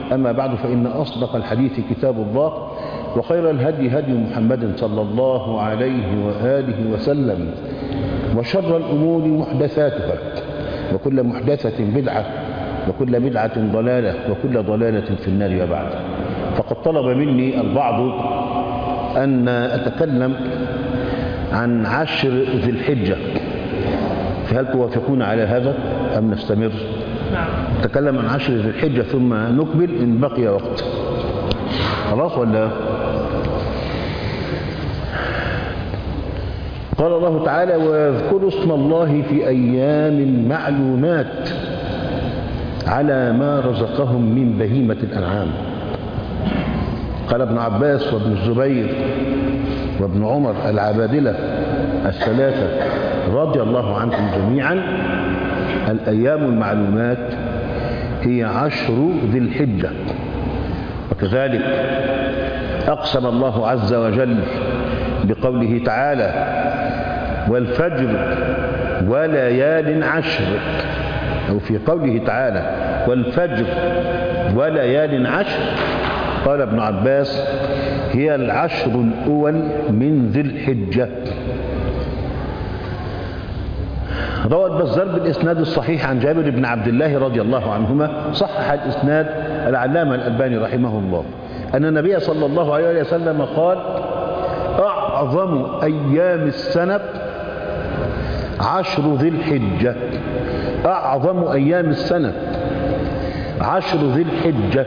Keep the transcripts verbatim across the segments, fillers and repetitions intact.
أما بعد فإن أصدق الحديث كتاب الله، وخير الهدي هدي محمد صلى الله عليه وآله وسلم، وشر الأمور محدثاتها، وكل محدثة بدعة، وكل بدعة ضلالة، وكل ضلالة في النار. وبعد، فقد طلب مني البعض أن أتكلم عن عشر ذي الحجة، فهل توافقون على هذا أم نستمر؟ نعم. نتكلم عن عشر ذي الحجة ثم نكمل إن بقي وقت. خلاص ولا؟ قال الله تعالى: واذكروا اسم الله في أيام معلومات على ما رزقهم من بهيمة الأنعام. قال ابن عباس وابن الزبير وابن عمر العبادلة الثلاثة رضي الله عنهم جميعا: الأيام المعلومات هي عشر ذي الحجة. وكذلك أقسم الله عز وجل بقوله تعالى: والفجر وليال عشر، أو في قوله تعالى: والفجر وليال عشر. قال ابن عباس: هي العشر الأول من ذي الحجة. روى البزار بالإسناد الصحيح عن جابر بن عبد الله رضي الله عنهما، صحح الإسناد العلامة الألباني رحمه الله، أن النبي صلى الله عليه وسلم قال: أعظم أيام السنة عشر ذي الحجة. أعظم أيام السنة عشر ذي الحجة.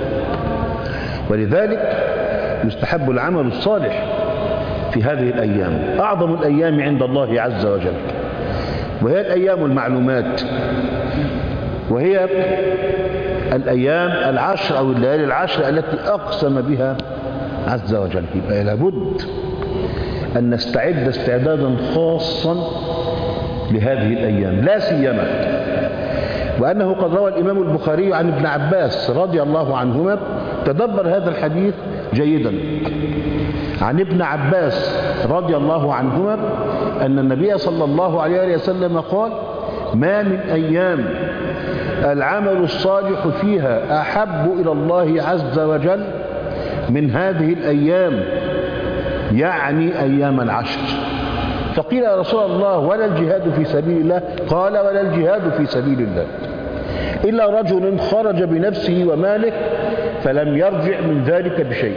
ولذلك يستحب العمل الصالح في هذه الأيام، أعظم الأيام عند الله عز وجل، وهي الأيام المعلومات، وهي الأيام العشر أو الليالي العشر التي أقسم بها عز وجل. يبقى لابد أن نستعد استعدادا خاصا لهذه الأيام، لا سيما وأنه قد روى الإمام البخاري عن ابن عباس رضي الله عنهما، تدبر هذا الحديث جيدا، عن ابن عباس رضي الله عنهما أن النبي صلى الله عليه وسلم قال: ما من أيام العمل الصالح فيها أحب إلى الله عز وجل من هذه الأيام، يعني أيام العشر. فقيل: يا رسول الله ولا الجهاد في سبيل الله؟ قال: ولا الجهاد في سبيل الله إلا رجل خرج بنفسه وماله فلم يرجع من ذلك بشيء،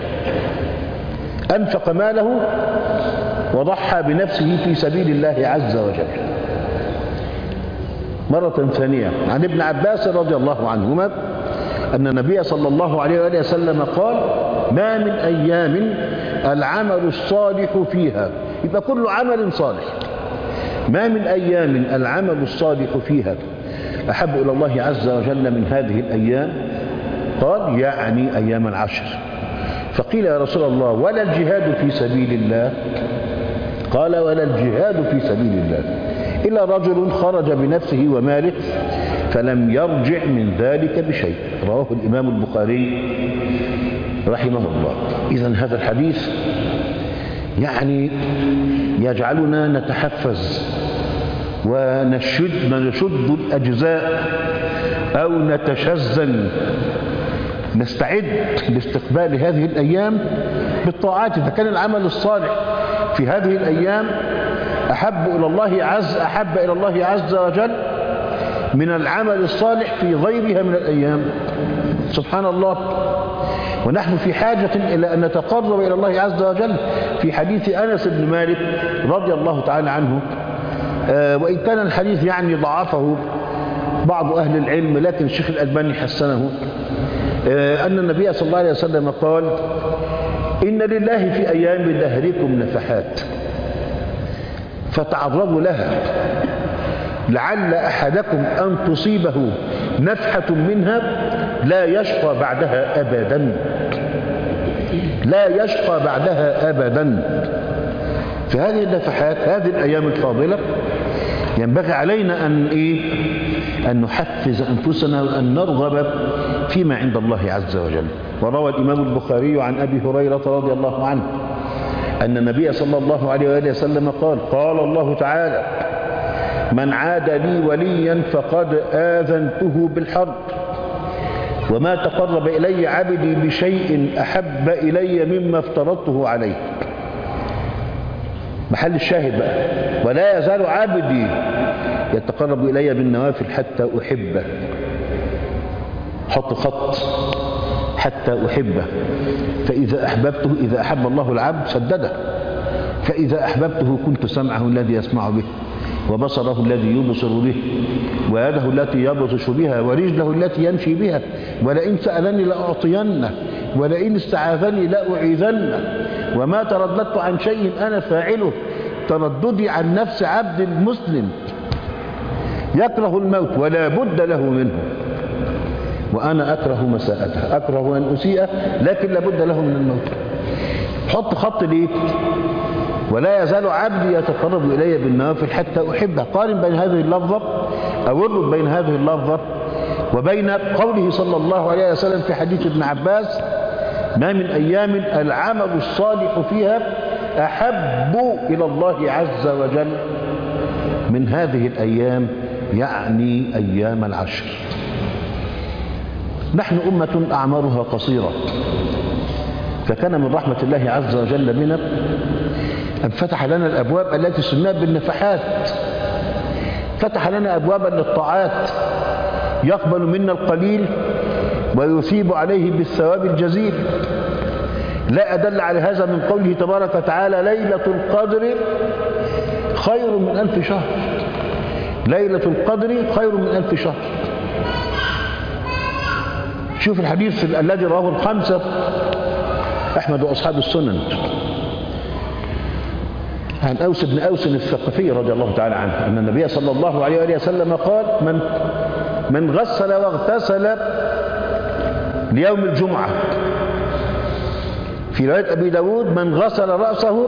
أنفق ماله وضحى بنفسه في سبيل الله عز وجل. مرة ثانية عن ابن عباس رضي الله عنهما أن النبي صلى الله عليه وآله وسلم قال: ما من أيام العمل الصالح فيها، يبقى كل عمل صالح، ما من أيام العمل الصالح فيها أحب إلى الله عز وجل من هذه الأيام. قال: يعني أيام العشر. فقيل: يا رسول الله ولا الجهاد في سبيل الله؟ قال: ولا الجهاد في سبيل الله إلا رجل خرج بنفسه وماله فلم يرجع من ذلك بشيء. رواه الإمام البخاري رحمه الله. إذن هذا الحديث يعني يجعلنا نتحفز ونشد نشد الأجزاء أو نتشزن، نستعد لاستقبال هذه الأيام بالطاعات. إذا كان العمل الصالح في هذه الأيام أحب إلى الله عز أحب إلى الله عز وجل من العمل الصالح في غيرها من الأيام، سبحان الله. ونحن في حاجة إلى أن نتقرب إلى الله عز وجل. في حديث أنس بن مالك رضي الله تعالى عنه، وإن كان الحديث يعني ضعفه بعض أهل العلم، لكن الشيخ الألباني حسنه، أن النبي صلى الله عليه وسلم قال: إن لله في أيام دهركم نفحات فتعرضوا لها، لعل أحدكم أن تصيبه نفحة منها لا يشقى بعدها أبدا، لا يشقى بعدها أبدا. فهذه النفحات، هذه الأيام الفاضلة ينبغي علينا أن إيه؟ أن نحفز أنفسنا وأن نرغب فيما عند الله عز وجل. وروى الإمام البخاري عن أبي هريرة رضي الله عنه أن النبي صلى الله عليه وآله وسلم قال: قال الله تعالى: من عاد لي وليا فقد آذنته بالحرب، وما تقرب إلي عبدي بشيء أحب إلي مما افترضته عليه. محل الشاهد بقى، ولا يزال عبدي يتقرب إلي بالنوافل حتى أحبه. حط خط، حتى أحبه. فإذا أحببته، إذا أحب الله العبد سدده. فإذا أحببته كنت سمعه الذي يسمع به، وبصره الذي يبصر به، ويده التي يبطش بها، ورجله التي يمشي بها، ولئن سألني لأعطينه، ولئن استعاذني لأعيذنه. وما ترددت عن شيء أنا فاعله ترددي عن نفس عبد المسلم يكره الموت ولا بد له منه، وأنا أكره مساءته، أكره أن أسيء لكن لا بد له من الموت. حط خط ليه؟ ولا يزال عبدي يتقرب إلي بالنوافل حتى أحبه. قارن بين هذه اللفظة أو اربط بين هذه اللفظة وبين قوله صلى الله عليه وسلم في حديث ابن عباس: ما من أيام العمل الصالح فيها أحب إلى الله عز وجل من هذه الأيام، يعني أيام العشر. نحن أمة أعمارها قصيرة، فكان من رحمة الله عز وجل بنا أن فتح لنا الأبواب التي سميت بالنفحات. فتح لنا أبوابا للطاعات يقبل منا القليل ويثيب عليه بالثواب الجزيل. لا أدل على هذا من قوله تبارك وتعالى: ليلة القدر خير من ألف شهر. ليلة القدر خير من ألف شهر. شوف الحديث الذي رواه الخمسة، أحمد وأصحاب السنن، عن أوس بن أوس الثقفي رضي الله تعالى عنه أن النبي صلى الله عليه وآله وسلم قال: من من غسل واغتسل ليوم الجمعة. في رواية أبي داود: من غسل رأسه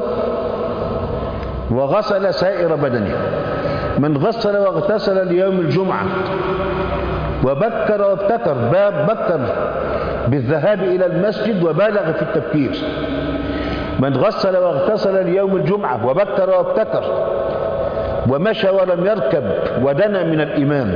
وغسل سائر بدنه. من غسل واغتسل ليوم الجمعة وبكر وابتكر، باب بكر بالذهاب إلى المسجد وبالغ في التبكير. من غسل واغتسل ليوم الجمعة وبكر وابتكر ومشى ولم يركب ودنا من الإمام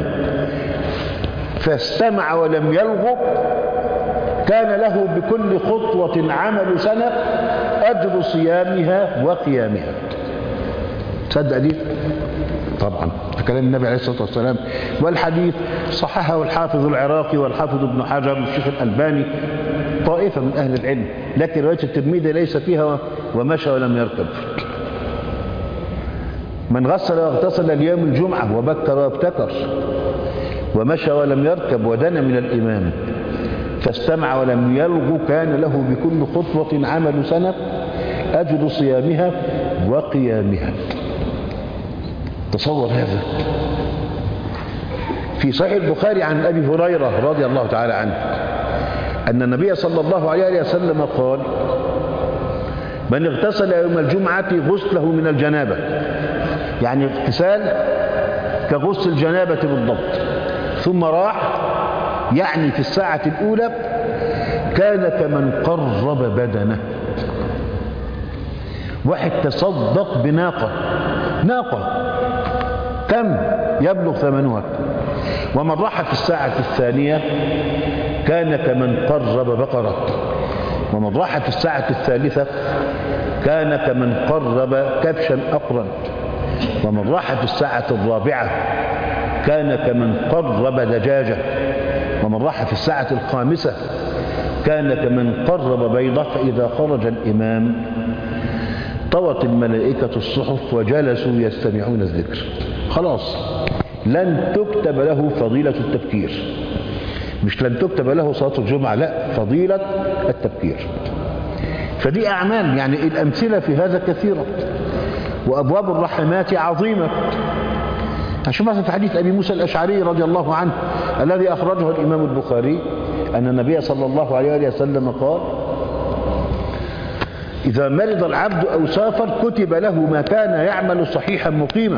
فاستمع ولم يلغو، كان له بكل خطوة عمل سنة أجر صيامها وقيامها. تصدق دي؟ طبعا كلام النبي عليه الصلاة والسلام، والحديث صححه الحافظ العراقي والحافظ ابن حجر والشيخ الألباني، طائفة من أهل العلم، لكن رواية الترمذي ليس فيها ومشى ولم يركب. من غسل واغتسل ليوم الجمعة وبكر وابتكر ومشى ولم يركب ودنا من الإمام فاستمع ولم يلغو، كان له بكل خطوة عمل سنة أجر صيامها وقيامها. تصور هذا. في صحيح البخاري عن أبي هريرة رضي الله تعالى عنه أن النبي صلى الله عليه وسلم قال: من اغتسل يوم الجمعة غسله من الجنابة، يعني اغتسال كغسل الجنابة بالضبط، ثم راح، يعني في الساعة الأولى، كان كمن قرب بدنه. واحد تصدق بناقة، ناقة كم يبلغ ثمنها، ومن راح في الساعة الثانية كان كمن قرب بقرة، ومن راح في الساعة الثالثة كان كمن قرب كبشا أقرا، ومن راح في الساعة الرابعة كان كمن قرب دجاجة، ومن راح في الساعة الخامسة كان كمن قرب بيضة. فإذا خرج الإمام طوت الملائكة الصحف وجلسوا يستمعون الذكر. خلاص لن تكتب له فضيلة التبكير، مش لن تكتب له صلاة الجمعة، لا، فضيلة التبكير. فدي أعمال، يعني الأمثلة في هذا كثيرة، وأبواب الرحمات عظيمة. هنشوف مثلا في حديث أبي موسى الأشعري رضي الله عنه الذي أخرجه الإمام البخاري أن النبي صلى الله عليه وسلم قال: إذا مرض العبد أو سافر كتب له ما كان يعمل صحيحا مقيما.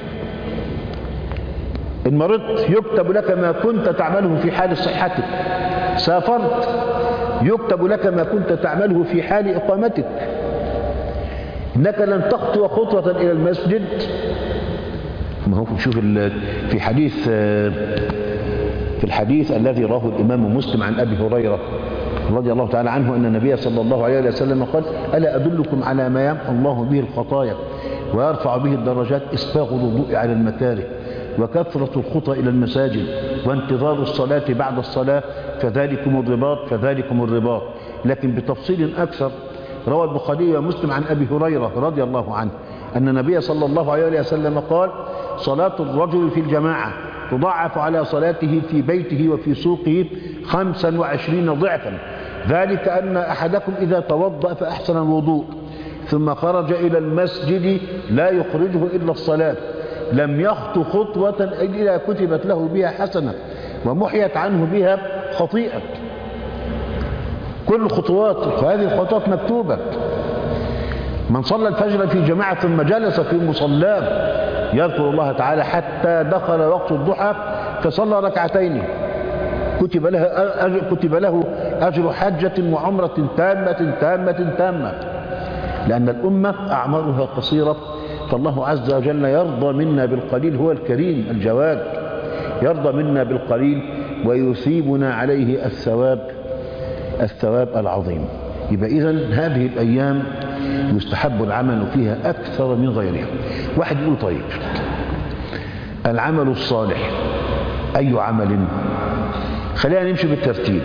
إن مرضت يكتب لك ما كنت تعمله في حال صحتك، سافرت يكتب لك ما كنت تعمله في حال إقامتك. إنك لن تخطو خطوة إلى المسجد. ما هو شوف في حديث في الحديث الذي رواه الإمام مسلم عن أبي هريرة رضي الله تعالى عنه أن النبي صلى الله عليه وسلم قال: ألا أدلكم على ما يمحو الله به الخطايا ويرفع به الدرجات؟ إسباغ الوضوء على المكاره، وكثرة الخطى إلى المساجد، وانتظار الصلاة بعد الصلاة، فذلكم الرباط فذلكم الرباط. لكن بتفصيل أكثر روى البخاري ومسلم عن أبي هريرة رضي الله عنه أن النبي صلى الله عليه وسلم قال: صلاة الرجل في الجماعة تضاعف على صلاته في بيته وفي سوقه خمسا وعشرين ضعفا، ذلك أن أحدكم إذا توضأ فأحسن الوضوء ثم خرج إلى المسجد لا يخرجه إلا الصلاة لم يخطو خطوة إلا كتبت له بها حسنة ومحيت عنه بها خطيئة. كل الخطوات، فهذه الخطوات مكتوبة. من صلى الفجر في جماعة ثم جلس في مصلاه يذكر الله تعالى حتى دخل وقت الضحى فصلى ركعتين كتب له أجر, كتب له أجر حجة وعمرة تامة تامة تامة، لأن الأمة أعمارها قصيرة، فالله عز وجل يرضى منا بالقليل، هو الكريم الجواد، يرضى منا بالقليل ويثيبنا عليه الثواب الثواب العظيم. يبقى إذن هذه الأيام يستحب العمل فيها أكثر من غيرها. واحد يقول: طيب العمل الصالح أي عمل؟ خلينا نمشي بالترتيب.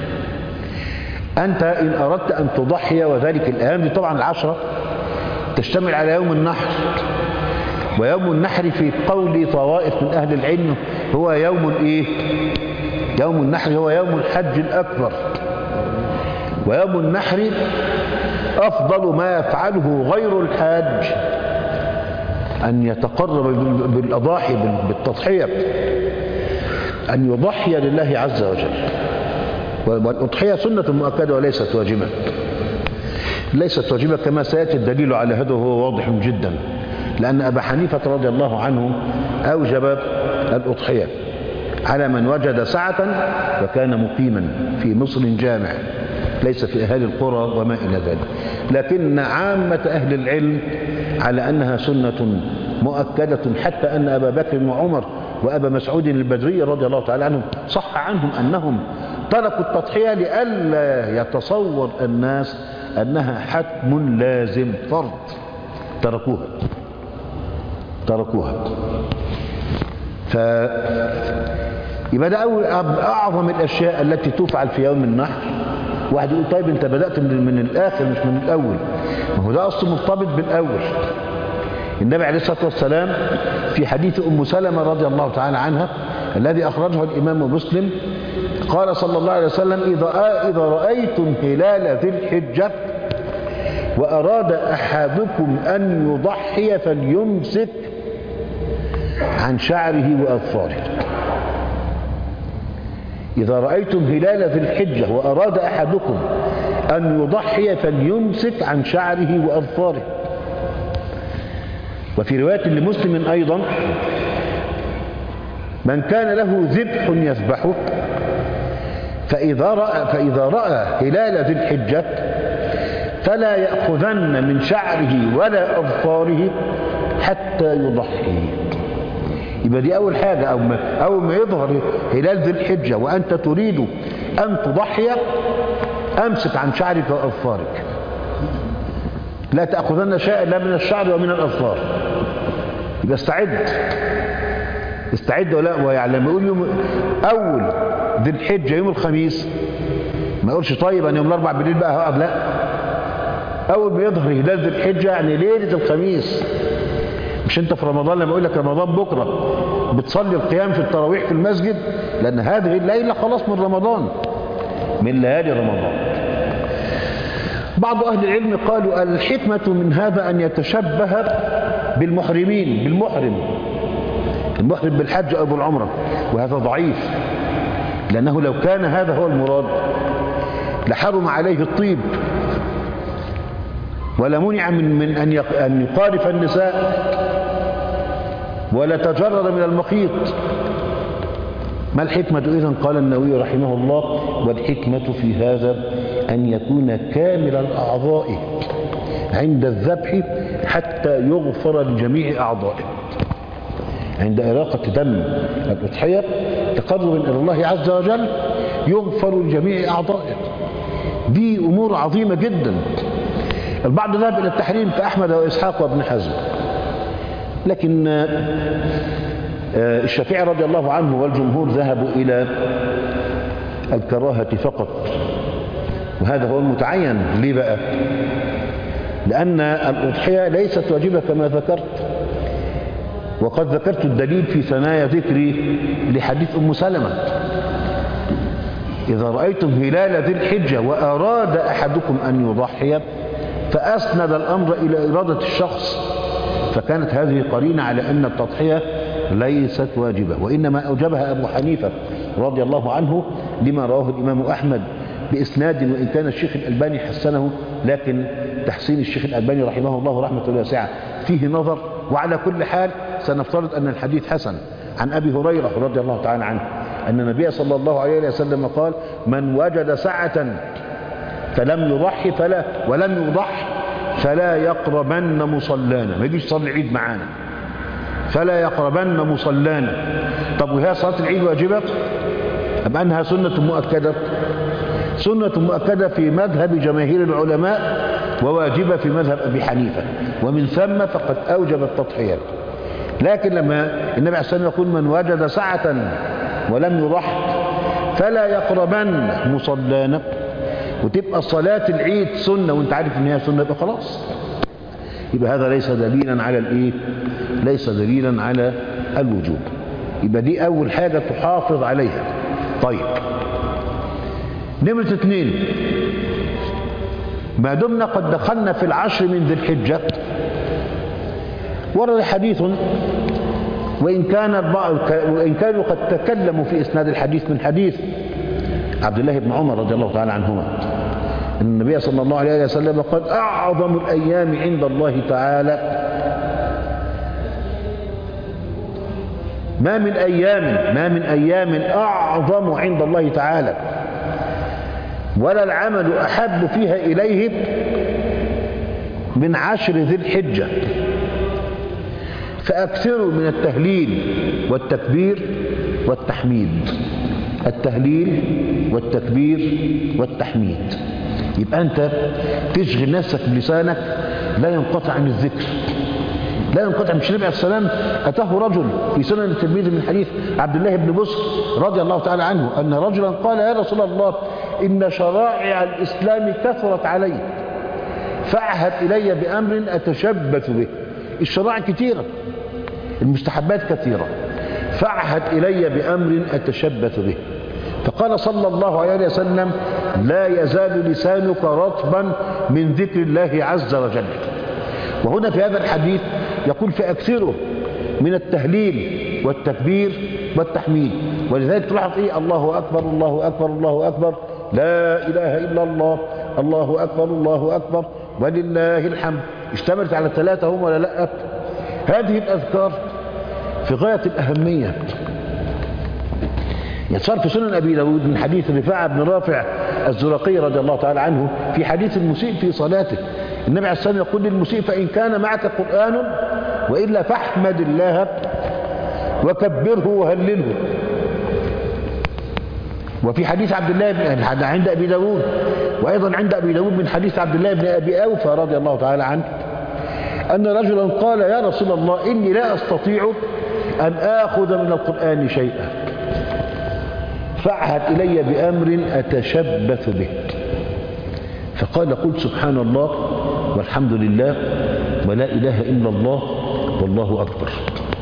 أنت إن أردت أن تضحي، وذلك الأيام دي طبعا العشرة تشتمل على يوم النحر، ويوم النحر في قول طوائف من أهل العلم هو يوم إيه؟ يوم النحر هو يوم الحج الأكبر، ويوم النحر أفضل ما يفعله غير الحاج أن يتقرب بالأضاحي بالتضحية، أن يضحي لله عز وجل. والأضحية سنة مؤكدة وليست واجبة، ليست واجبة كما سيأتي الدليل على هذا وهو واضح جدا، لأن أبا حنيفة رضي الله عنه أوجب الأضحية على من وجد سعة وكان مقيما في مصر جامع، ليس في أهالي القرى وما إلى ذلك. لكن عامة أهل العلم على أنها سنة مؤكدة، حتى أن أبا بكر وعمر وأبا مسعود البدري رضي الله تعالى عنهم صح عنهم أنهم تركوا التضحية لئلا يتصور الناس أنها حتم لازم فرض، تركوها تركوها ف يبقى ده أول أعظم الأشياء التي تفعل في يوم النحر. واحد يقول: طيب أنت بدأت من, من الآخر مش من الأول. ما هو ده أصله مرتبط بالأول. النبي عليه الصلاة والسلام في حديث أم سلمة رضي الله تعالى عنها الذي أخرجه الإمام مسلم قال صلى الله عليه وسلم: إذا, إذا رأيتم هلال ذي الحجة وأراد أحدكم أن يضحي فليمسك عن شعره وأظفاره. إذا رأيتم هلال ذي الحجة وأراد أحدكم أن يضحي فليمسك عن شعره وأظفاره. وفي رواية لمسلم أيضا: من كان له ذبح يذبحه فإذا رأى, فإذا رأى هلال ذي الحجة فلا يأخذن من شعره ولا أظفاره حتى يضحي. يبقى دي أول حاجة، أو ما, أول ما يظهر هلال ذي الحجة وأنت تريد أن تضحي أمسك عن شعرك وأظفارك، لا تأخذن شيئا لا من الشعر ومن الأظفار. يبقى استعد استعد ولا ويعلم. يقول يوم أول ذي الحجة يوم الخميس، ما يقولش طيب أنا يوم الأربع بالليل بقى هقعد، لا، أول ما يظهر هلال ذي الحجة يعني ليلة الخميس. مش أنت في رمضان لما أقول لك رمضان بكرة بتصلي القيام في التراويح في المسجد، لأن هذه الليلة خلاص من رمضان، من ليالي رمضان. بعض أهل العلم قالوا الحكمة من هذا أن يتشبه بالمحرمين، بالمحرم المحرم بالحج أو بالعمرة، وهذا ضعيف، لأنه لو كان هذا هو المراد لحرم عليه الطيب ولا منع من, من أن يقارف النساء ولا تجرد من المخيط. ما الحكمة إذن؟ قال النووي رحمه الله: والحكمة في هذا أن يكون كامل الأعضاء عند الذبح حتى يغفر لجميع أعضائه. عند إراقة دم الأضحية تقرب إلى الله عز وجل يغفر لجميع أعضائه. دي أمور عظيمة جدا. البعض ذهب إلى التحريم كأحمد وإسحاق وابن حزم، لكن الشافعي رضي الله عنه والجمهور ذهبوا إلى الكراهة فقط، وهذا هو المتعين. ليه بقى؟ لأن الأضحية ليست واجبة كما ذكرت، وقد ذكرت الدليل في ثنايا ذكري لحديث أم سلمة: إذا رأيتم هلال ذي الحجة وأراد أحدكم أن يضحي فأسند الأمر إلى إرادة الشخص، فكانت هذه قرينة على أن التضحية ليست واجبة، وإنما أوجبها أبو حنيفة رضي الله عنه لما رواه الإمام أحمد بإسناد، وإن كان الشيخ الألباني حسنه، لكن تحسين الشيخ الألباني رحمه الله رحمة واسعة فيه نظر. وعلى كل حال سنفترض أن الحديث حسن. عن أبي هريرة رضي الله تعالى عنه أن النبي صلى الله عليه وسلم قال: من وجد سعة فلم يضحي فلا ولم يضح فلا يقربن مصلانا. ما يجيش يصلي العيد معانا، فلا يقربن مصلانا. طب وهي صلاة العيد واجبة أم أنها سنة مؤكدة؟ سنة مؤكدة في مذهب جماهير العلماء، وواجبة في مذهب أبي حنيفة، ومن ثم فقد أوجب التضحية. لكن لما النبي عليه الصلاة والسلام يقول: من وجد سعة ولم يضح فلا يقربن مصلانا، وتبقى صلاة العيد سنة وانت عارف ان هي سنة، يبقى خلاص، يبقى هذا ليس دليلا على الايه؟ ليس دليلا على الوجوب. يبقى دي اول حاجة تحافظ عليها. طيب، نمرة اثنين، ما دمنا قد دخلنا في العشر من ذي الحجة، ورد حديث وإن كان وإن كانوا قد تكلموا في إسناد الحديث من حديث عبد الله بن عمر رضي الله تعالى عنهما أن النبي صلى الله عليه وسلم قال: أعظم الأيام عند الله تعالى ما من أيام ما من أيام أعظم عند الله تعالى ولا العمل أحب فيها إليه من عشر ذي الحجة، فأكثروا من التهليل والتكبير والتحميد. التهليل والتكبير والتحميد. يبقى أنت تشغل نفسك بلسانك لا ينقطع عن الذكر، لا ينقطع. مش النبي عليه السلام أتاه رجل في سنن الترمذي من حديث عبد الله بن بصر رضي الله تعالى عنه أن رجلا قال: يا رسول الله، إن شرائع الإسلام كثرت علي، فاعهد إلي بأمر أتشبث به. الشرائع كثيرة، المستحبات كثيرة، فاعهد إلي بأمر أتشبث به. فقال صلى الله عليه وسلم: لا يزال لسانك رطبا من ذكر الله عز وجل. وهنا في هذا الحديث يقول: فأكثره من التهليل والتكبير والتحميد. ولذلك تلاحظ إيه؟ الله أكبر الله أكبر الله أكبر، لا إله إلا الله، الله أكبر الله أكبر، ولله الحمد. اشتملت على الثلاثة هم ولا لا؟ هذه الأذكار في غاية الأهمية. يصار في سنن أبي داود من حديث رفاعة بن رافع الزرقي رضي الله تعالى عنه في حديث المسيء في صلاته. النبي عليه الصلاة والسلام يقول للمسيء: فإن كان معك قرآن وإلا فاحمد الله وكبره وهلله. وفي حديث عبد الله بن عند أبي داود، وأيضا عند أبي داود من حديث عبد الله بن أبي أوفى رضي الله تعالى عنه أن رجلا قال: يا رسول الله، إني لا أستطيع أن آخذ من القرآن شيئا، فاعهد إلي بأمر أتشبث به. فقال: قل سبحان الله والحمد لله ولا إله إلا الله والله أكبر.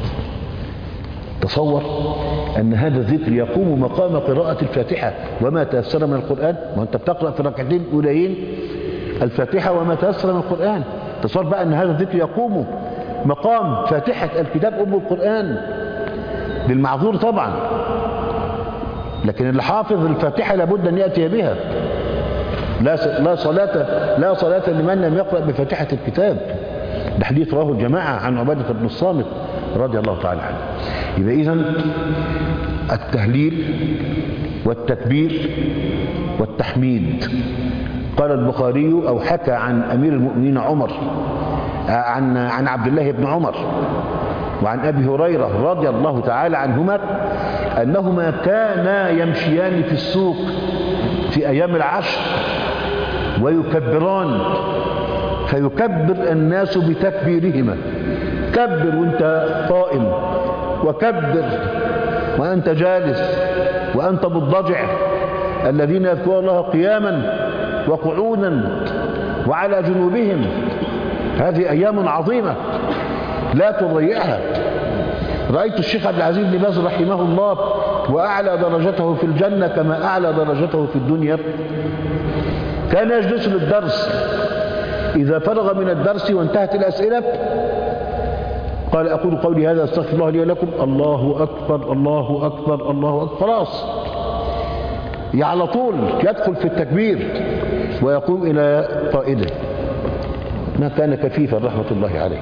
تصور أن هذا الذكر يقوم مقام قراءة الفاتحة وما تيسر من القرآن. وأنت بتقرأ في الركعتين الأوليين الفاتحة وما تيسر من القرآن. تصور بقى أن هذا الذكر يقوم مقام فاتحة الكتاب أم القرآن للمعذور طبعا، لكن اللي حافظ الفاتحة لابد أن يأتي بها. لا لا صلاة لا صلاة لمن لم يقرأ بفاتحة الكتاب. ده حديث رواه الجماعة عن عبادة بن الصامت رضي الله تعالى عنه. يبقى إذن التهليل والتكبير والتحميد. قال البخاري أو حكى عن أمير المؤمنين عمر عن عن عبد الله بن عمر وعن أبي هريرة رضي الله تعالى عنهما أنهما كانا يمشيان في السوق في أيام العشر ويكبران، فيكبر الناس بتكبيرهما، كبر وانت قائم، وكبر وأنت جالس وأنت مضطجع، الذين يذكرون الله قياما وقعودا وعلى جنوبهم. هذه أيام عظيمة لا تضيعها. رأيت الشيخ عبد العزيز بن باز رحمه الله وأعلى درجته في الجنة كما أعلى درجته في الدنيا، كان يجلس للدرس، إذا فرغ من الدرس وانتهت الأسئلة قال أقول قولي هذا استغفر الله لي ولكم، الله أكبر الله أكبر الله أكبر، خلاص على طول يدخل في التكبير ويقوم إلى قائده. ما كان كفيفا رحمة الله عليه.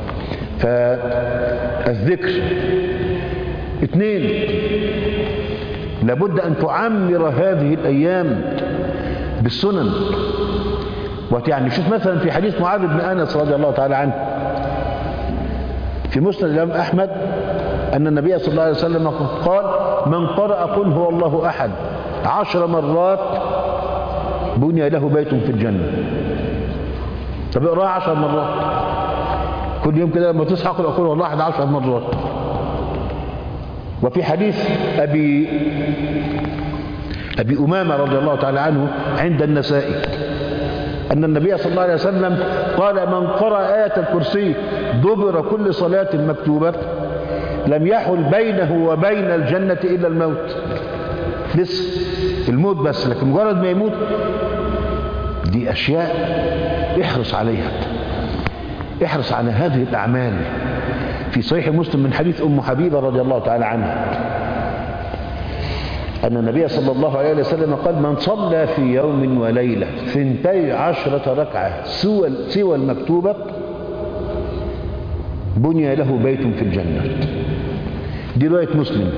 فالذكر. اثنين، لابد أن تعمر هذه الأيام بالسنن. ويعني شوف مثلا في حديث معاذ بن أنس رضي الله تعالى عنه في مسند الإمام أحمد أن النبي صلى الله عليه وسلم قال من قرأ قل هو الله أحد عشر مرات بني له بيت في الجنة. طب اقرأها عشر مرات كل يوم كده، لما تصحى قل هو الله أحد عشر مرات. وفي حديث أبي أبي أمامة رضي الله تعالى عنه عند النسائي أن النبي صلى الله عليه وسلم قال من قرأ آية الكرسي دبر كل صلاة مكتوبة لم يحل بينه وبين الجنة إلا الموت. لسه الموت بس، لكن مجرد ما يموت دي أشياء احرص عليها، احرص على هذه الأعمال. في صحيح مسلم من حديث أم حبيبة رضي الله تعالى عنها أن النبي صلى الله عليه وسلم قال من صلى في يوم وليلة ثنتي عشرة ركعة سوى سوى المكتوبة بني له بيت في الجنة. دي رواية مسلم.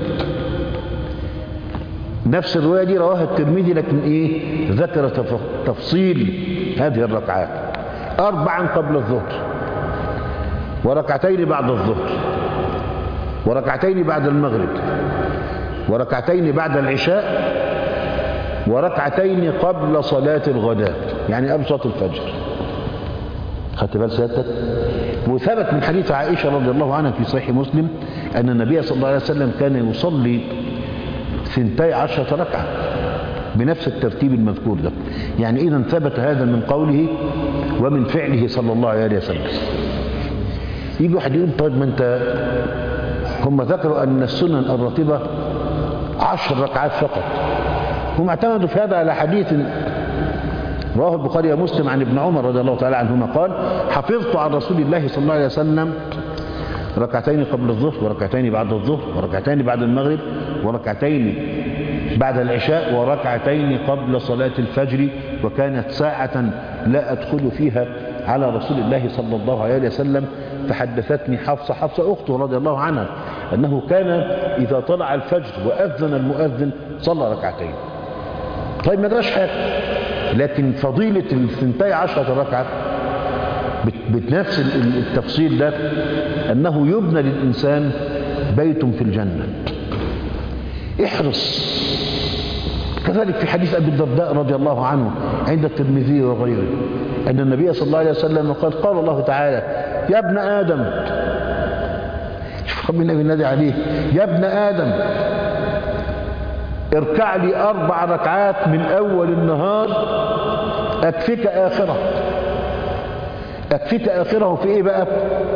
نفس الرواية دي رواها الترمذي، لكن ايه ذكر تفصيل هذه الركعات: أربعا قبل الظهر، وركعتين بعد الظهر، وركعتين بعد المغرب، وركعتين بعد العشاء، وركعتين قبل صلاة الغداء، يعني قبل صلاة الفجر. خدت بال سيادتك؟ وثبت من حديث عائشة رضي الله عنها في صحيح مسلم أن النبي صلى الله عليه وسلم كان يصلي ثنتي عشرة ركعة بنفس الترتيب المذكور ده. يعني إذا ثبت هذا من قوله ومن فعله صلى الله عليه وسلم. يجي واحد يقول طيب ما أنت هم ذكروا أن السنن الراتبة عشر ركعات فقط، هم اعتمدوا في هذا على حديث رواه البخاري ومسلم عن ابن عمر رضي الله تعالى عنهما قال حفظت عن رسول الله صلى الله عليه وسلم ركعتين قبل الظهر، وركعتين بعد الظهر، وركعتين بعد المغرب، وركعتين بعد العشاء، وركعتين قبل صلاة الفجر، وكانت ساعة لا أدخل فيها على رسول الله صلى الله عليه وسلم. فحدثتني حفصة حفصة أخته رضي الله عنها أنه كان إذا طلع الفجر وأذن المؤذن صلى ركعتين. طيب ما جراش حاجة، لكن فضيلة الثنتي عشرة ركعة بنفس التفصيل ده أنه يبنى للإنسان بيت في الجنة. احرص. كذلك في حديث أبي الدرداء رضي الله عنه عند الترمذي وغيره أن النبي صلى الله عليه وسلم قال قال الله تعالى يا ابن آدم، شوف ربنا بينادي عليه يا ابن آدم اركع لي أربع ركعات من أول النهار أكفك آخرة. أكفك آخره في إيه بقى؟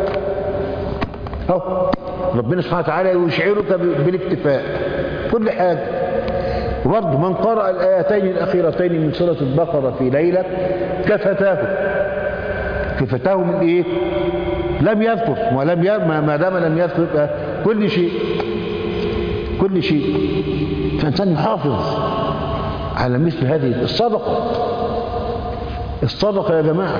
أهو ربنا سبحانه وتعالى يشعرك بالاكتفاء كل حاجة. وبرضه من قرأ الآيتين الأخيرتين من سورة البقرة في ليلة كفتاه. كفتاه من إيه؟ لم يذكر، ولم ي... ما دام لم يذكر كل شيء كل شيء. فإنسان يحافظ على مثل هذه الصدقة. الصدقة يا جماعة،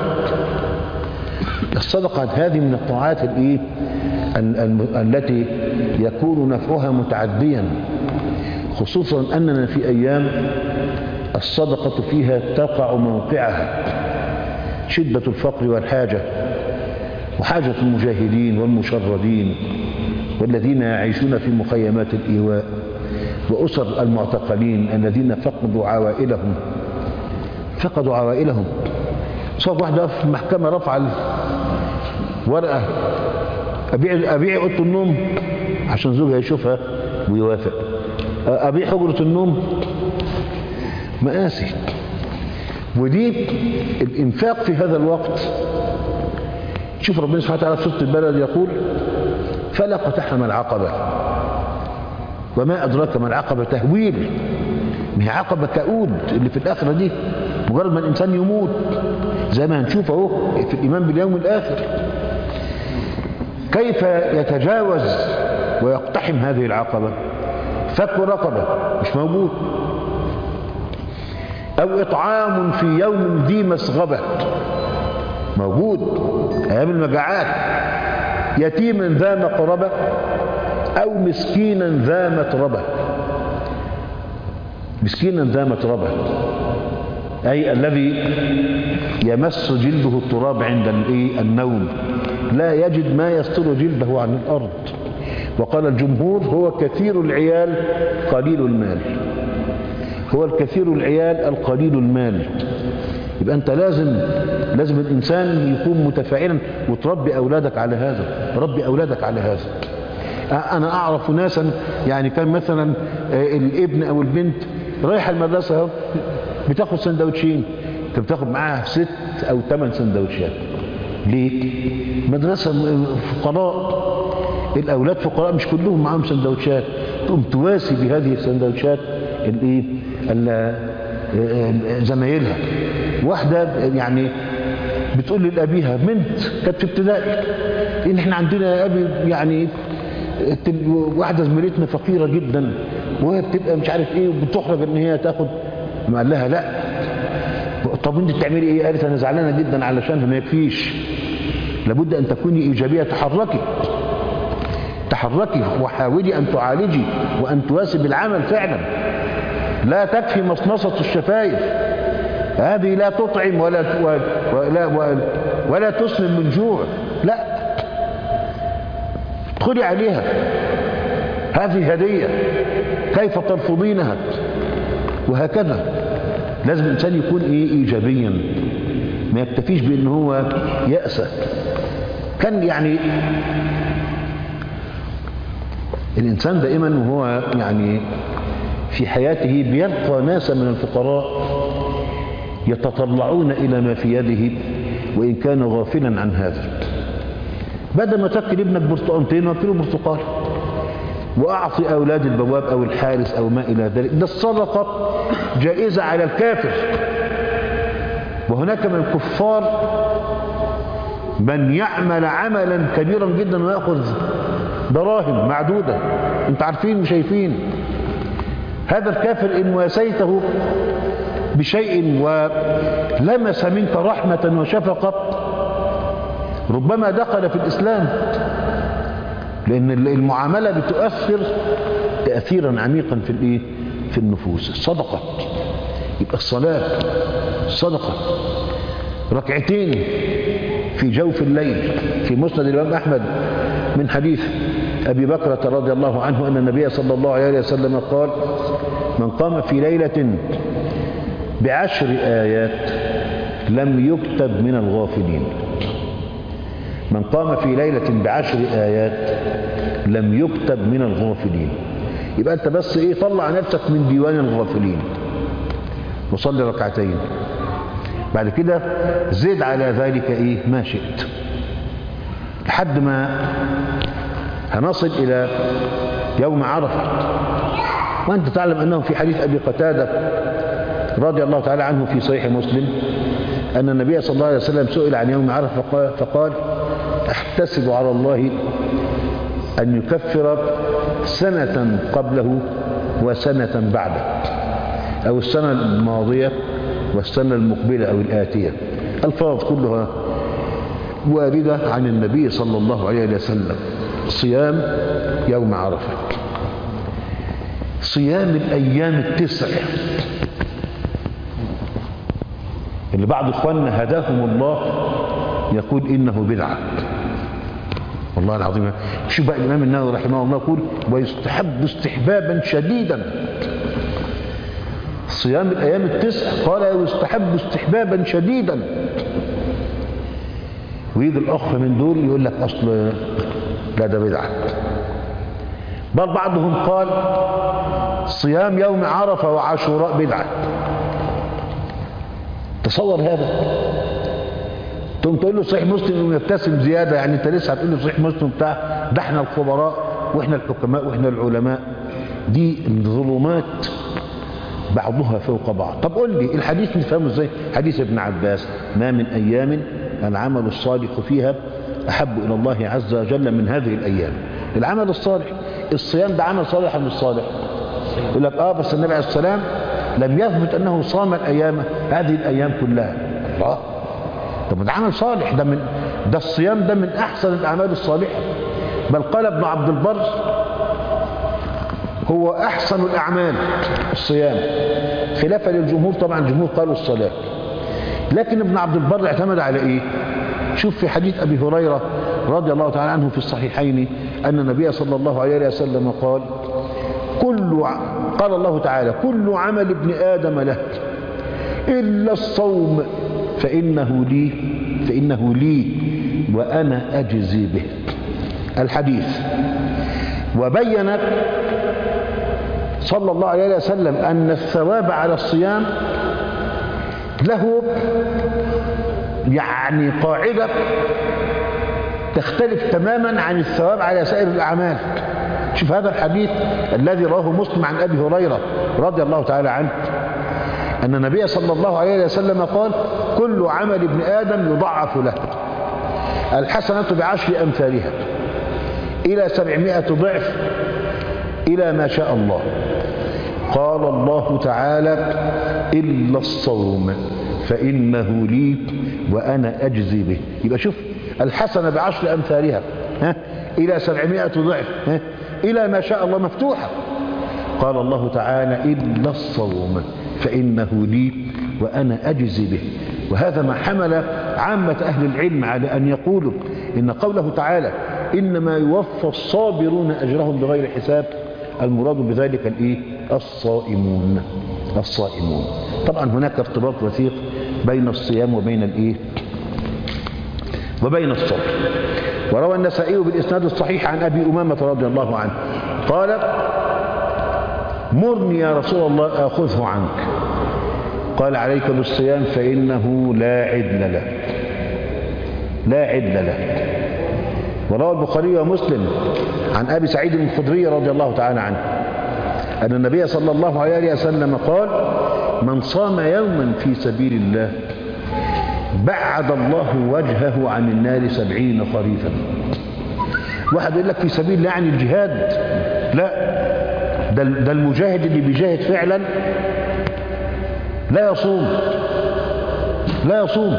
الصدقة هذه من الطاعات الإيه؟ التي يكون نفعها متعديا، خصوصا أننا في أيام الصدقة فيها تقع موقعها شدة الفقر والحاجة، وحاجة المجاهدين والمشردين والذين يعيشون في مخيمات الإيواء وأسر المعتقلين الذين فقدوا عوائلهم فقدوا عوائلهم صار واحدة في المحكمة رفع ورقة أبيع أبيع أوضة النوم عشان زوجها يشوفها ويوافق، أبيع حجرة النوم، مآسي. ودي الإنفاق في هذا الوقت. شوف ربنا سبحانه وتعالى في سورة البلد يقول فلا اقتحم العقبة وما أدراك ما العقبة، تهويل، ما هي عقبة كؤود اللي في الآخرة دي، مجرد ما الإنسان يموت زي ما هنشوف اهو في الإيمان باليوم الآخر كيف يتجاوز ويقتحم هذه العقبة. فك رقبة مش موجود، أو إطعام في يوم ذي مسغبة موجود أيام المجاعات، يتيما ذا مقربة أو مسكينا ذا متربة. مسكينا ذا متربة أي الذي يمس جلده التراب عند النوم، لا يجد ما يستر جلده عن الأرض. وقال الجمهور هو كثير العيال قليل المال، هو الكثير العيال القليل المال. يبقى أنت لازم لازم الإنسان يكون متفاعلا وتربي أولادك على هذا، ربي أولادك على هذا. أنا أعرف ناسا يعني كان مثلا الابن أو البنت رايح المدرسة بتاخد سندوتشين، انت بتاخد معاها ست أو ثمان سندوتشات. ليه؟ مدرسة فقراء، الأولاد فقراء مش كلهم معاهم سندوتشات، تقوم تواسي بهذه السندوتشات الايه زمايلها. واحدة يعني بتقول لأبيها، بنت كانت في ابتدائي، إن احنا عندنا يا أبي يعني واحدة زميلتنا فقيرة جدا وهي بتبقى مش عارف ايه وبتحرج ان هي تاخد. ما قال لها لا، طب انت بتعملي ايه؟ قالت انا زعلانة جدا علشانها، ما يكفيش، لابد ان تكوني ايجابية، تحركي تحركي وحاولي ان تعالجي وان تواسي بالعمل فعلا. لا تكفي مصنصة الشفايف، هذه لا تطعم ولا ولا ولا, ولا تسلم من جوع، لا، ادخلي عليها، هذه هدية، كيف ترفضينها؟ وهكذا لازم الإنسان يكون إيه إيجابيا، ما يكتفيش بأن هو يأسى. كان يعني الإنسان دائما وهو يعني في حياته بيلقى ناسا من الفقراء يتطلعون إلى ما في يده وإن كان غافلا عن هذا. بدل ما تأكل ابنك برتقانتين واكله برتقال، وأعطي أولاد البواب أو الحارس أو ما إلى ذلك. ده الصدقة جائزة على الكافر، وهناك من الكفار من يعمل عملا كبيرا جدا ويأخذ دراهم معدودة، انت عارفين وشايفين. هذا الكافر إن واسيته بشيء ولمس منك رحمة وشفقة ربما دخل في الإسلام، لأن المعاملة بتؤثر تأثيرا عميقا في الإيه؟ في النفوس. الصدقة، يبقى الصلاة صدقة، ركعتين في جوف الليل. في مسند الإمام أحمد من حديث أبي بكرة رضي الله عنه أن النبي صلى الله عليه وسلم قال: من قام في ليلة بعشر آيات لم يكتب من الغافلين. من قام في ليلة بعشر آيات لم يكتب من الغافلين. يبقى أنت بس إيه، طلع نفسك من ديوان الغافلين وصلي ركعتين، بعد كده زد على ذلك إيه ما شئت، لحد ما هنصل إلى يوم عرفة. وأنت تعلم أنه في حديث أبي قتادة رضي الله تعالى عنه في صحيح مسلم أن النبي صلى الله عليه وسلم سئل عن يوم عرفة فقال: احتسب على الله أن يكفر سنة قبله وسنة بعده، أو السنة الماضية والسنة المقبلة أو الآتية. الفاظ كلها واردة عن النبي صلى الله عليه وسلم. صيام يوم عرفة، صيام الأيام التسع اللي بعض إخواننا هداهم الله يقول إنه بدعة. والله العظيم. شوف بقى الإمام النووي رحمه الله يقول ويستحب استحبابا شديدا صيام الأيام التسع، قال ويستحب استحبابا شديدا. ويجي الأخ من دول يقول لك أصل لا ده بدعة. بل بعضهم قال صيام يوم عرفة وعاشوراء بدعة. تصور هذا، تقوم تقول له صحيح مسلم ويبتسم زيادة، يعني انت لسه هتقول له صحيح مسلم بتاع ده احنا الخبراء واحنا الحكماء واحنا العلماء. دي الظلمات بعضها فوق بعض. طب قول لي الحديث نفهمه ازاي؟ حديث ابن عباس ما من ايام العمل الصالح فيها احب الى الله عز وجل من هذه الايام. العمل الصالح، الصيام ده عمل صالح ولا مش صالح؟ يقول لك اه بس النبي عليه السلام لم يثبت انه صام الايام هذه الايام كلها. الله، طب ده عمل صالح، ده من ده الصيام ده من احسن الاعمال الصالحه. بل قال ابن عبد البر هو احسن الاعمال الصيام، خلافا للجمهور. طبعا الجمهور قالوا الصلاه، لكن ابن عبد البر اعتمد على ايه؟ شوف في حديث ابي هريره رضي الله تعالى عنه في الصحيحين ان النبي صلى الله عليه وسلم قال كل قال الله تعالى كل عمل ابن ادم له الا الصوم فانه لي فانه لي وانا اجزي به. الحديث. وبين صلى الله عليه وسلم ان الثواب على الصيام له يعني قاعدة تختلف تماما عن الثواب على سائر الأعمال. شوف هذا الحديث الذي رواه مسلم عن أبي هريرة رضي الله تعالى عنه أن النبي صلى الله عليه وسلم قال كل عمل ابن آدم يضعف له الحسنة بعشر أمثالها إلى سبعمائة ضعف إلى ما شاء الله. قال الله تعالى إلا الصوم فإنه لي وأنا أجزي به. يبقى شوف الحسنة بعشر أمثالها ها إلى سبعمائة ضعف ها إلى ما شاء الله مفتوحة. قال الله تعالى إلا الصوم فإنه لي وأنا أجزي به. وهذا ما حمل عامة أهل العلم على أن يقولوا إن قوله تعالى إنما يوفى الصابرون أجرهم بغير حساب المراد بذلك الإيه؟ الصائمون. الصائمون. طبعا هناك ارتباط وثيق بين الصيام وبين الإيه؟ وبين الصبر. وروى النسائي بالإسناد الصحيح عن أبي أمامة رضي الله عنه قال مرني يا رسول الله آخذه عنك. قال عليك بالصيام فإنه لا عدل له لا عدل له. وروى البخاري ومسلم عن أبي سعيد الخدري رضي الله تعالى عنه أن النبي صلى الله عليه وسلم قال من صام يوما في سبيل الله بعد الله وجهه عن النار سبعين خريفا. واحد يقول لك في سبيل الله يعني الجهاد، لا، ده, ده المجاهد اللي بيجاهد فعلا لا يصوم لا يصوم.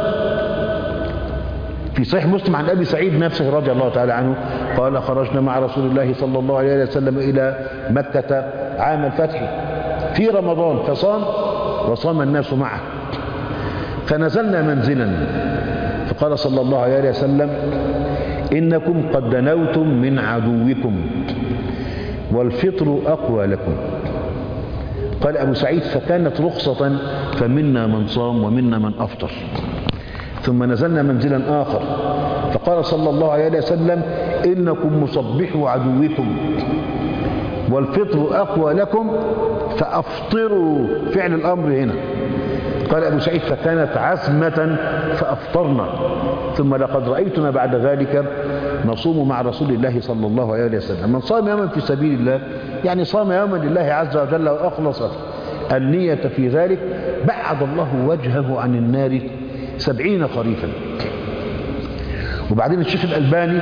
في صحيح مسلم عن أبي سعيد نفسه رضي الله تعالى عنه قال خرجنا مع رسول الله صلى الله عليه وسلم إلى مكة عام الفتح في رمضان فصام وصام الناس معه فنزلنا منزلا فقال صلى الله عليه وسلم إنكم قد دنوتم من عدوكم والفطر أقوى لكم. قال أبو سعيد فكانت رخصة فمنا من صام ومنا من أفطر. ثم نزلنا منزلا آخر فقال صلى الله عليه وسلم إنكم مصبحوا عدوكم والفطر أقوى لكم فأفطروا. فعل الأمر هنا. قال أبو سعيد فكانت عزمة فأفطرنا. ثم لقد رأيتنا بعد ذلك نصوم مع رسول الله صلى الله عليه وسلم. من صام يوما في سبيل الله يعني صام يوما لله عز وجل وأخلص النية في ذلك بعد الله وجهه عن النار سبعين خريفا. وبعدين الشيخ الألباني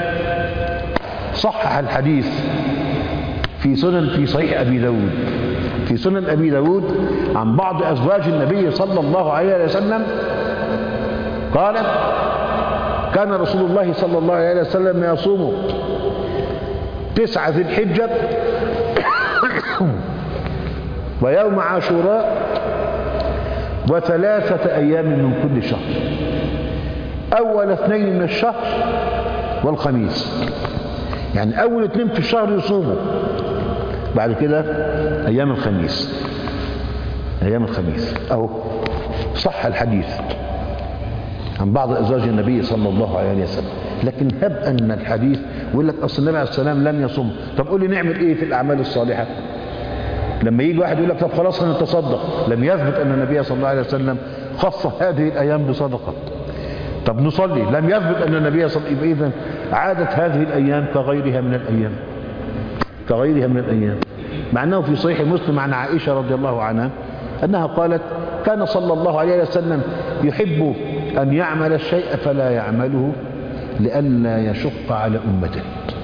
صحح الحديث في سنن في صحيح أبي داود في سنن أبي داود عن بعض أزواج النبي صلى الله عليه وسلم قال كان رسول الله صلى الله عليه وسلم يصوم تسعة ذي الحجة ويوم عاشوراء وثلاثة أيام من كل شهر. أول اثنين من الشهر والخميس، يعني أول اثنين في الشهر يصوموا، بعد كده أيام الخميس، أيام الخميس. أو صح الحديث عن بعض أزواج النبي صلى الله عليه وسلم، لكن هب أن الحديث يقول لك أصل النبي عليه السلام لم يصم. طب قول لي نعمل إيه في الأعمال الصالحة؟ لما يجي واحد يقول لك طب خلاص هنتصدق، لم يثبت أن النبي صلى الله عليه وسلم خص هذه الأيام بصدقة. طب نصلي، لم يثبت أن النبي صلى الله عليه وسلم. إذن عادت هذه الأيام كغيرها من الأيام، كغيرها من الأيام. مع أنه في صحيح مسلم عن عائشة رضي الله عنها أنها قالت كان صلى الله عليه وسلم يحب أن يعمل الشيء فلا يعمله لئلا يشق على أمته.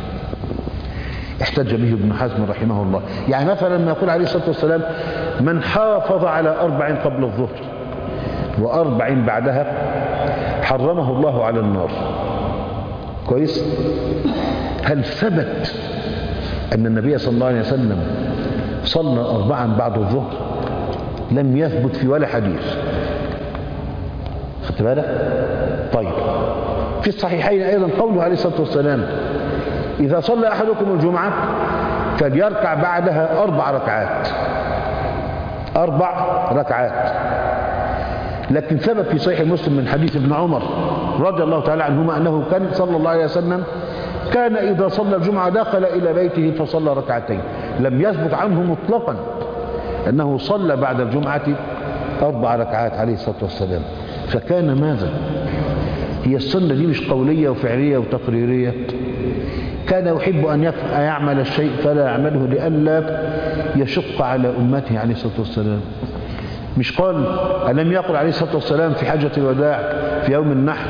احتج به ابن حزم رحمه الله. يعني مثلا ما يقول عليه الصلاة والسلام من حافظ على أربع قبل الظهر وأربع بعدها حرمه الله على النار. كويس؟ هل ثبت أن النبي صلى الله عليه وسلم صلى أربعا بعد الظهر؟ لم يثبت في ولا حديث. خدت بالك؟ طيب في الصحيحين أيضا قوله عليه الصلاة والسلام إذا صلى أحدكم الجمعة فليركع بعدها أربع ركعات، أربع ركعات. لكن ثبت في صحيح مسلم من حديث ابن عمر رضي الله تعالى عنهما أنه كان صلى الله عليه وسلم كان إذا صلى الجمعة دخل إلى بيته فصلى ركعتين. لم يثبت عنه مطلقا أنه صلى بعد الجمعة أربع ركعات عليه الصلاة والسلام. فكان ماذا؟ هي السنة دي مش قولية وفعلية وتقريرية. كان يحب أن يعمل الشيء فلا يعمله لئلا يشق على أمته عليه الصلاة والسلام. مش قال ألم يقل عليه الصلاة والسلام في حجة الوداع في يوم النحر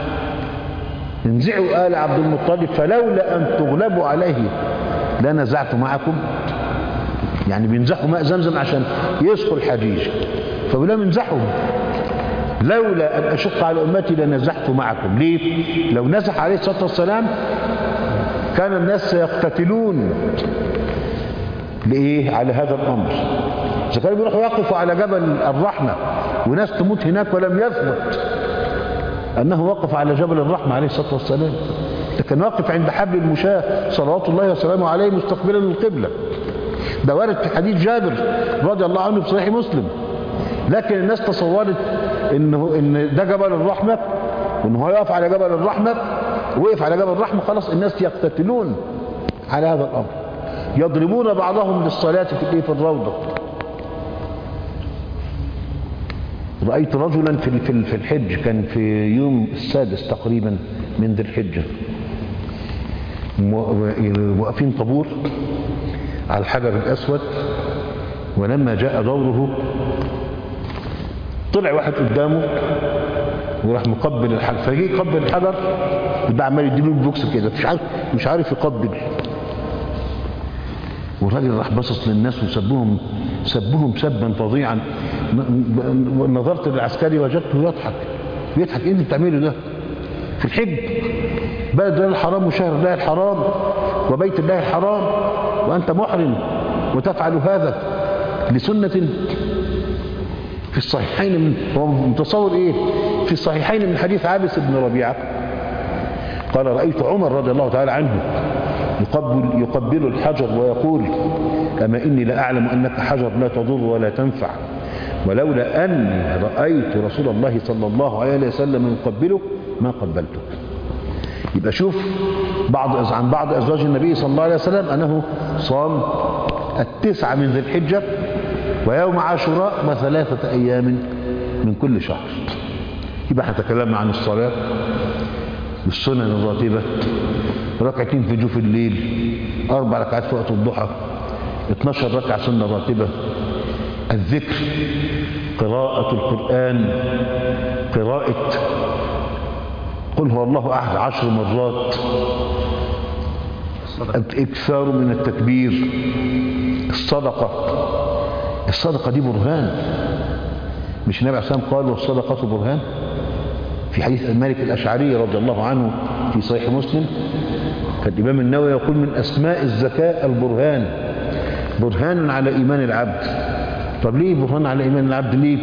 انزعوا آل عبد المطلب فلولا أن تغلبوا عليه لنزعت معكم؟ يعني بينزحوا ماء زمزم عشان يسقوا الحجيج، فبلا منزحهم لولا أن أشق على أمتي لنزحت معكم. ليه؟ لو نزح عليه الصلاة والسلام كان الناس سيقتتلون لإيه؟ على هذا الأمر. إذا كانوا بيروحوا يقفوا على جبل الرحمة وناس تموت هناك ولم يثبت أنه وقف على جبل الرحمة عليه الصلاة والسلام، لكن واقف عند حبل المشاة صلوات الله وسلامه عليه مستقبلا القبلة. ده وارد في حديث جابر رضي الله عنه في صحيح مسلم. لكن الناس تصورت إنه إن ده جبل الرحمة وإنه هو يقف على جبل الرحمة، وقف على جبل الرحمة خلاص الناس يقتتلون على هذا الأمر، يضربون بعضهم للصلاة في في الروضة. رأيت رجلا في في الحج، كان في يوم السادس تقريبا من ذي الحجة، واقفين طابور على الحجر الأسود، ولما جاء دوره طلع واحد قدامه وراح مقبل الحجر، فجي يقبل الحجر وده عمال يديله البوكس كده، مش عارف مش عارف يقبل. والراجل راح باصص للناس وسبهم سبهم سبا فظيعا. نظرت للعسكري وجدته يضحك بيضحك. ايه اللي بتعمله ده في الحج؟ بلد الله الحرام وشهر الله الحرام وبيت الله الحرام وانت محرم وتفعل هذا لسنة. في الصحيحين من هو متصور ايه؟ في الصحيحين من حديث عابس بن ربيعة قال رأيت عمر رضي الله تعالى عنه يقبل, يقبل الحجر ويقول أما إني لأعلم أنك حجر لا تضر ولا تنفع، ولولا أني رأيت رسول الله صلى الله عليه وسلم يقبله ما قبلته. يبقى شوف بعض عن بعض أزواج النبي صلى الله عليه وسلم أنه صام التسعة من ذي الحجة ويوم عاشوراء وثلاثة أيام من كل شهر. يبقى احنا تكلمنا عن الصلاة والسنن الراتبة، ركعتين في جوف الليل، أربع ركعات في وقت الضحى، اثناشر ركعة سنة راتبة، الذكر، قراءة القرآن، قراءة قل هو الله أحد عشر مرات، الإكثار من التكبير، الصدقة. الصدقة دي برهان، مش النبي عليه الصلاة والسلام قال والصدقة برهان؟ في حديث مالك الأشعري رضي الله عنه في صحيح مسلم، فالإمام النووي يقول من أسماء الزكاة البرهان، برهان على إيمان العبد. طب ليه برهان على إيمان العبد؟ ليه؟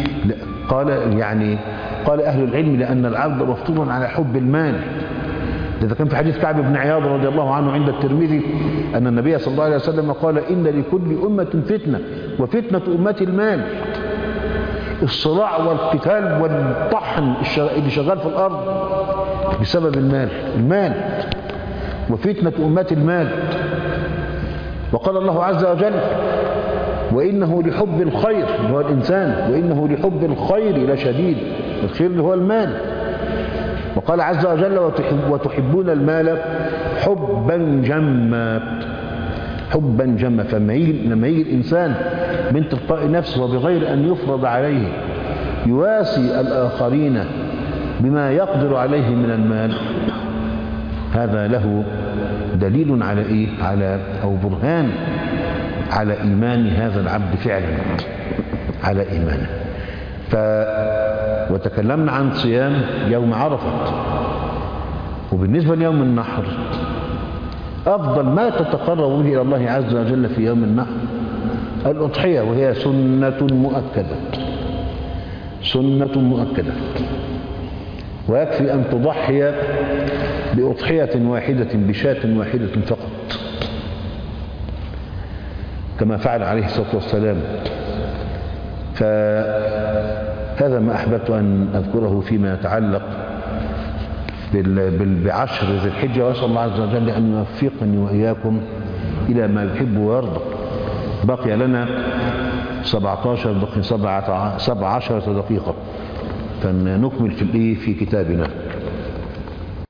قال يعني قال أهل العلم لأن العبد مفطور على حب المال إذا كان في حديث كعب بن عياض رضي الله عنه عند الترمذي أن النبي صلى الله عليه وسلم قال إن لكل أمة فتنة وفتنة أمتي المال. الصراع والقتال والطحن اللي شغال في الأرض بسبب المال المال وفتنة أمتي المال. وقال الله عز وجل وإنه لحب الخير اللي هو الإنسان وإنه لحب الخير لشديد. الخير اللي هو المال. وقال عز وجل وتحب وتحبون المال حبا جما حبا جما. فلما يجي لما يجي الإنسان من تلقاء نفسه وبغير أن يفرض عليه يواسي الآخرين بما يقدر عليه من المال هذا له دليل على إيه؟ على أو برهان على إيمان هذا العبد فعلا على إيمانه. ف وتكلمنا عن صيام يوم عرفة. وبالنسبة ليوم النحر أفضل ما تتقرب به إلى الله عز وجل في يوم النحر الأضحية وهي سنة مؤكدة سنة مؤكدة. ويكفي أن تضحي بأضحية واحدة بشاة واحدة فقط كما فعل عليه الصلاة والسلام. فهذا ما أحببت أن أذكره فيما يتعلق بعشر ذي الحجة. وأسأل الله عز وجل أن يوفقني وإياكم إلى ما يحب ويرضى. بقي لنا سبعة عشر دقيقة سبعة عشر دقيقة فنكمل في الإيه في كتابنا.